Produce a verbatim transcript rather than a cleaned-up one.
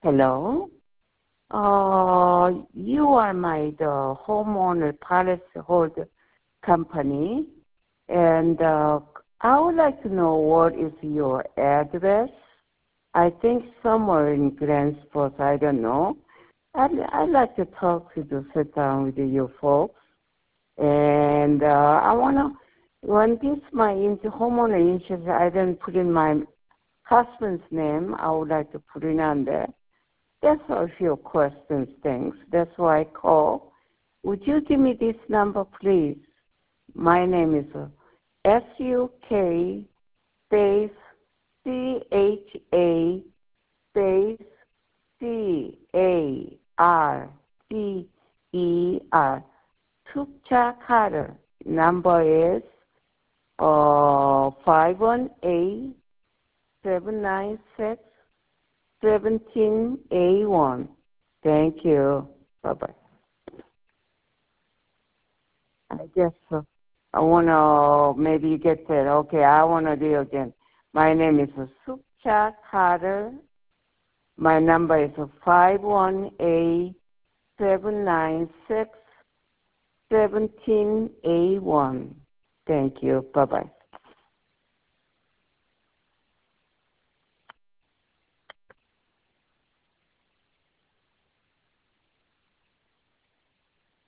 Hello. Uh, you are my the homeowner policyholder company, and uh, I would like to know what is your address. I think somewhere in Grandsport, I don't know. I'd, I'd like to talk to you, sit down with you folks, and uh, I want to, when this my into homeowner insurance, I didn't put in my husband's name. I would like to put it on there. That's a few questions, things. That's why I call. Would you give me this number, please? My name is uh, S U K space C H A space C A R T E R. Sukcha Carter. Number is uh, five one eight, seven nine six, seventeen A one. Thank you. Bye-bye. I guess so. I want to maybe get that. Okay, I want to do again. My name is Sukcha Carter. My number is five one eight, seven nine six, seventeen A one. Thank you. Bye-bye.